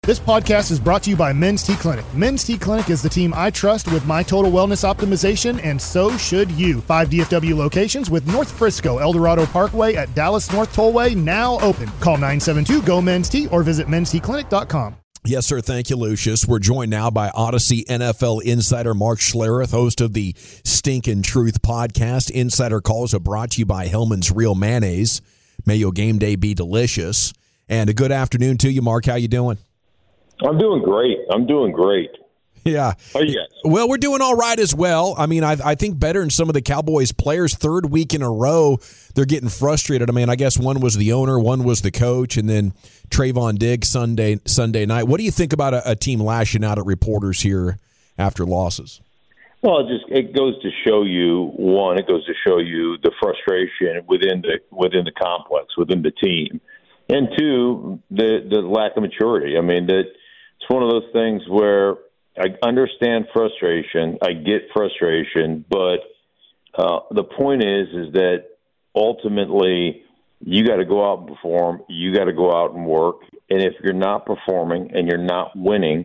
This podcast is brought to you by Men's T Clinic. Men's T Clinic is the team I trust with my total wellness optimization, and so should you. 5 DFW locations with North Frisco, Eldorado Parkway at Dallas North Tollway now open. Call 972-GO-MEN'S-T or visit mensteclinic.com. Yes, sir. Thank you, Lucius. We're joined now by Odyssey NFL insider Mark Schlereth, host of the Stinkin' Truth podcast. Insider calls are brought to you by Hellman's Real Mayonnaise. May your game day be delicious. And a good afternoon to you, Mark. How you doing? I'm doing great. Yeah. How are you guys? Well, we're doing all right as well. I mean, I think better than some of the Cowboys players. Third week in a row, they're getting frustrated. I mean, I guess one was the owner, one was the coach, and then Trayvon Diggs Sunday night. What do you think about a team lashing out at reporters here after losses? Well, it goes to show you, one, it goes to show you the frustration within the complex, within the team, and two, the lack of maturity. I mean, it's one of those things where I understand frustration, I get frustration, but the point is that ultimately you got to go out and perform, you got to go out and work, and if you're not performing and you're not winning,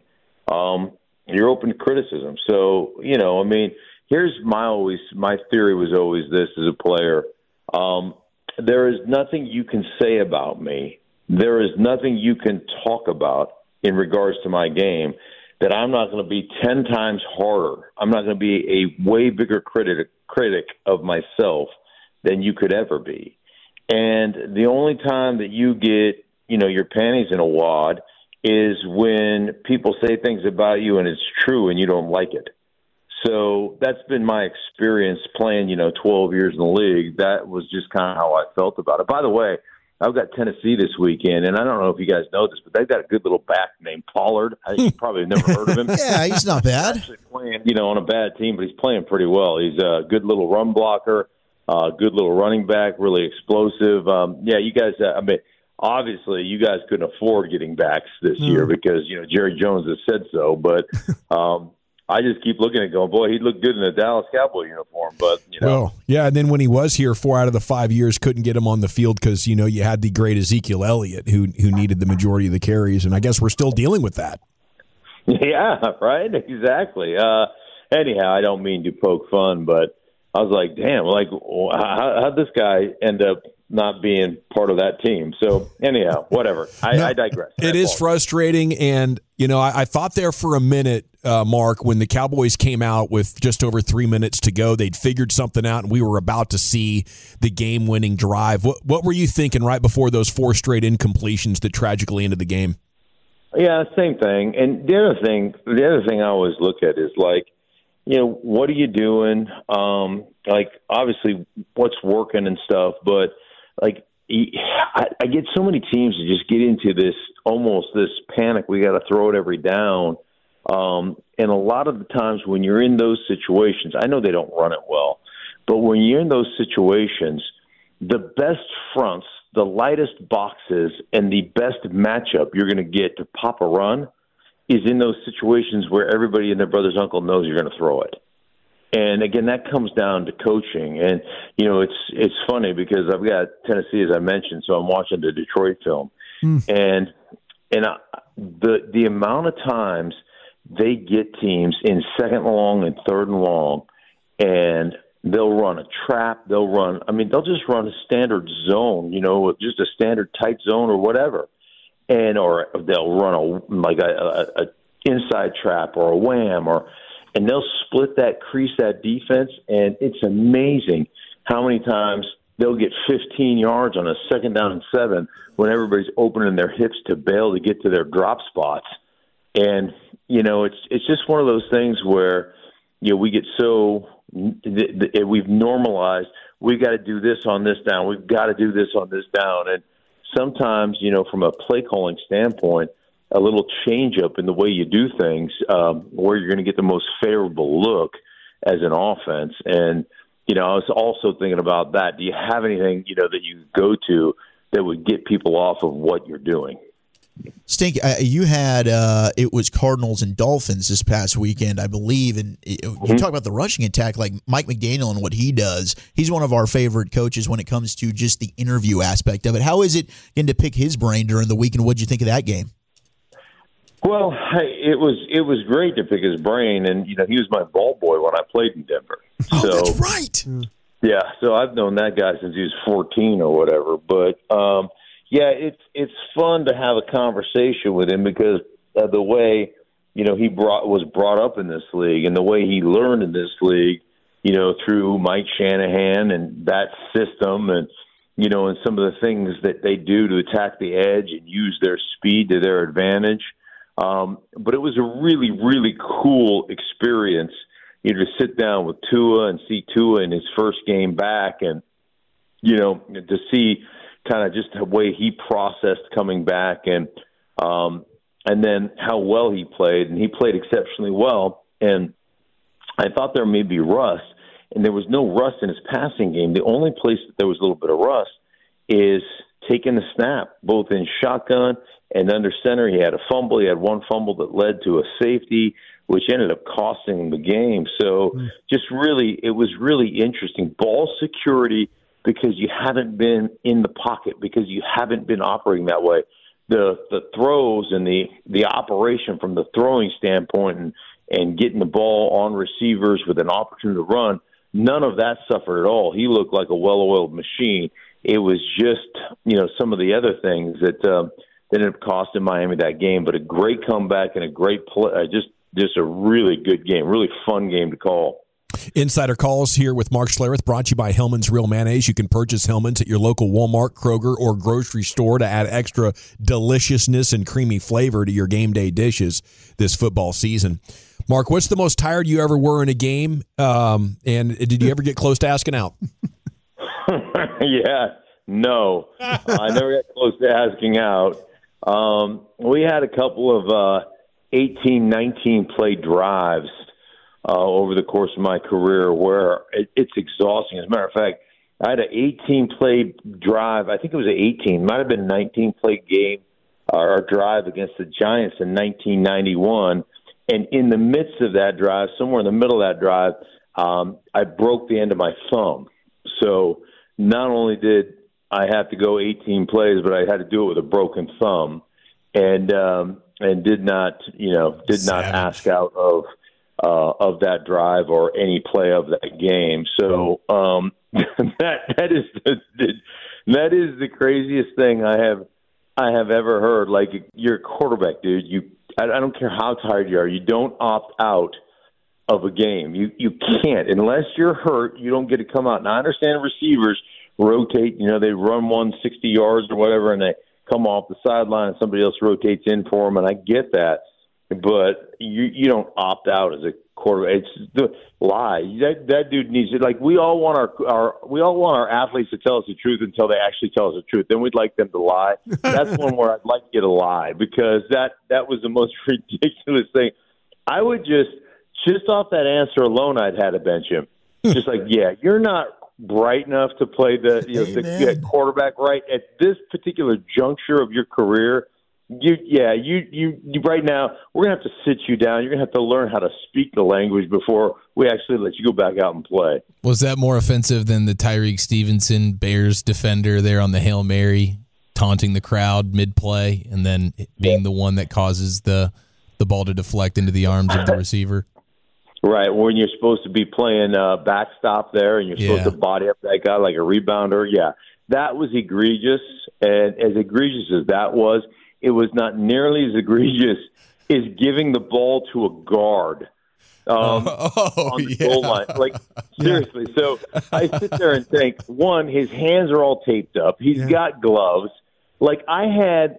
you're open to criticism. So, I mean, here's my theory was always this as a player. There is nothing you can say about me. There is nothing you can talk about in regards to my game that I'm not going to be 10 times harder. I'm not going to be a way bigger critic of myself than you could ever be. And the only time that you get, your panties in a wad is when people say things about you and it's true and you don't like it. So that's been my experience playing, 12 years in the league. That was just kind of how I felt about it. By the way, I've got Tennessee this weekend, and I don't know if you guys know this, but they've got a good little back named Pollard. You probably have never heard of him. Yeah, he's not bad. He's actually playing, on a bad team, but he's playing pretty well. He's a good little run blocker, good little running back, really explosive. You guys, obviously you guys couldn't afford getting backs this year because, Jerry Jones has said so, but I just keep looking at it going, boy, he'd look good in a Dallas Cowboy uniform, but, Well, yeah, and then when he was here 4 out of the 5 years, couldn't get him on the field because, you had the great Ezekiel Elliott who needed the majority of the carries, and I guess we're still dealing with that. Yeah, right, exactly. Anyhow, I don't mean to poke fun, but I was like, damn, how'd this guy end up not being part of that team? So anyhow, whatever. I digress. It is frustrating, and, I thought there for a minute, Mark, when the Cowboys came out with just over 3 minutes to go, they'd figured something out, and we were about to see the game-winning drive. What were you thinking right before those 4 straight incompletions that tragically ended the game? Yeah, same thing. And the other thing I always look at is what are you doing? Obviously, what's working and stuff, but I get so many teams to just get into this panic. We got to throw it every down. And a lot of the times when you're in those situations, I know they don't run it well, but when you're in those situations, the best fronts, the lightest boxes, and the best matchup you're going to get to pop a run is in those situations where everybody and their brother's uncle knows you're going to throw it. And again, that comes down to coaching. And, it's funny because I've got Tennessee, as I mentioned, so I'm watching the Detroit film. And the amount of times they get teams in second and long and third and long, and they'll run a trap. They'll just run a standard zone, just a standard tight zone or whatever. Or they'll run a inside trap or a wham, and they'll split that crease, that defense, and it's amazing how many times they'll get 15 yards on a 2nd down and 7 when everybody's opening their hips to bail to get to their drop spots. And, it's just one of those things where, we get so we've normalized, we got to do this on this down, we've got to do this on this down. And sometimes, from a play calling standpoint, a little change up in the way you do things, where you're going to get the most favorable look as an offense. And, I was also thinking about that. Do you have anything, that you go to that would get people off of what you're doing? Stink, you had it was Cardinals and Dolphins this past weekend, I believe, and you talk about the rushing attack, like Mike McDaniel and what he does. He's one of our favorite coaches when it comes to just the interview aspect of it. How is it getting to pick his brain during the week, and what did you think of that game? Well, it was great to pick his brain, and he was my ball boy when I played in Denver. Oh, that's right. Yeah, so I've known that guy since he was 14 or whatever. But yeah, it's fun to have a conversation with him because of the way he was brought up in this league and the way he learned in this league, through Mike Shanahan and that system and and some of the things that they do to attack the edge and use their speed to their advantage. But it was a really, really cool experience, to sit down with Tua and see Tua in his first game back and, to see kind of just the way he processed coming back and then how well he played. And he played exceptionally well. And I thought there may be rust, and there was no rust in his passing game. The only place that there was a little bit of rust is taking the snap, both in shotgun and under center. He had a fumble. He had one fumble that led to a safety, which ended up costing him the game. So it was really interesting. Ball security, because you haven't been in the pocket, because you haven't been operating that way. The throws and the operation from the throwing standpoint and getting the ball on receivers with an opportunity to run, none of that suffered at all. He looked like a well-oiled machine. It was just, some of the other things that ended up costing Miami that game. But a great comeback and a great play, just a really good game, really fun game to call. Insider Calls here with Mark Schlereth, brought to you by Hellman's Real Mayonnaise. You can purchase Hellman's at your local Walmart, Kroger, or grocery store to add extra deliciousness and creamy flavor to your game day dishes this football season. Mark, what's the most tired you ever were in a game? And did you ever get close to asking out? Yeah, no. I never got close to asking out. We had a couple of 18, 19-play drives over the course of my career where it's exhausting. As a matter of fact, I had an 18-play drive. I think it was an 18. Might have been a 19-play game or drive against the Giants in 1991. And in the midst of that drive, somewhere in the middle of that drive, I broke the end of my thumb. So not only did I have to go 18 plays, but I had to do it with a broken thumb, and did not ask out of that drive or any play of that game. So that is the craziest thing I have ever heard. Like, you're a quarterback, dude. I don't care how tired you are. You don't opt out of a game. You can't. Unless you're hurt, you don't get to come out. Now, I understand receivers rotate. They run 160 yards or whatever, and they come off the sideline and somebody else rotates in for them, and I get that. But you don't opt out as a quarterback. It's the lie. That dude needs it. Like, we all want our athletes to tell us the truth until they actually tell us the truth. Then we'd like them to lie. That's one where I'd like you to lie, because that was the most ridiculous thing. I would just off that answer alone, I'd had to bench him. Just like, yeah, you're not bright enough to play the quarterback right at this particular juncture of your career. You right now, we're gonna have to sit you down. You're gonna have to learn how to speak the language before we actually let you go back out and play. Was that more offensive than the Tyreek Stevenson Bears defender there on the Hail Mary, taunting the crowd mid-play and then being the one that causes the ball to deflect into the arms of the receiver? Right, when you're supposed to be playing backstop there and you're supposed to body up that guy like a rebounder. Yeah, that was egregious. And as egregious as that was, it was not nearly as egregious as giving the ball to a guard on the goal line. Like, seriously. So I sit there and think, one, his hands are all taped up. He's got gloves. Like, I had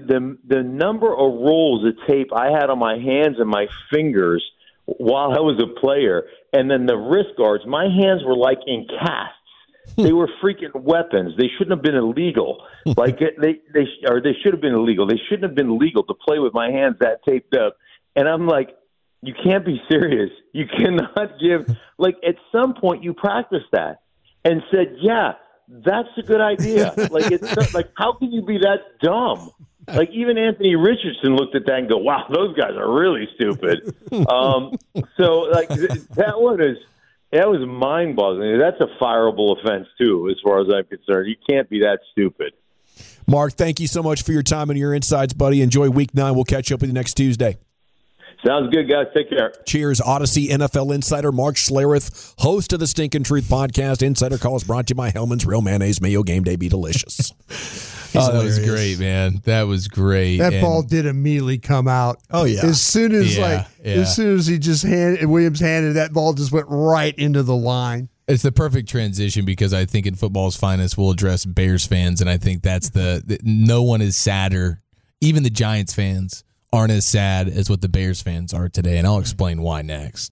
the number of rolls of tape I had on my hands and my fingers while I was a player, and then the wrist guards, my hands were like in casts. They were freaking weapons. They shouldn't have been illegal. Like, they should have been illegal. They shouldn't have been legal to play with my hands that taped up. And I'm like, you can't be serious. You cannot give, like, at some point you practiced that and said, yeah, that's a good idea. Like, it's like, how can you be that dumb? Like, even Anthony Richardson looked at that and go, wow, those guys are really stupid. So, like, that was mind-boggling. That's a fireable offense, too, as far as I'm concerned. You can't be that stupid. Mark, thank you so much for your time and your insights, buddy. Enjoy Week 9. We'll catch up with you next Tuesday. Sounds good, guys. Take care. Cheers. Odyssey NFL insider Mark Schlereth, host of the Stinkin' Truth podcast. Insider Calls brought to you by Hellman's Real Mayonnaise. May your game day be delicious. That was great, man. That was great. That ball did immediately come out. Oh, yeah. As soon as he just Williams handed that ball, just went right into the line. It's the perfect transition because I think in football's finest, we'll address Bears fans, and I think that's no one is sadder. Even the Giants fans aren't as sad as what the Bears fans are today, and I'll explain why next.